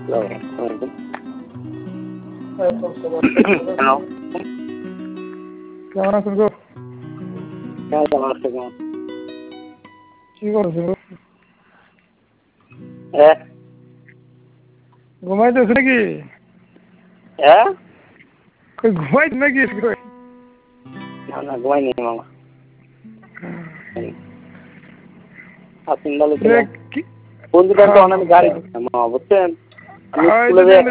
Hello, কেমন আছেন গো? কেমন আছে কেমন? কি করছো গো? হ্যাঁ ঘুমাইতেছো নাকি? হ্যাঁ কই ঘুমাইছ নাকি? না না ঘুমাইনি মামা। আপনি বলে বন্ধুটা তো অনেক গাড়ি দিচ্ছেন মামা, বুঝছেন? আমি স্কুলে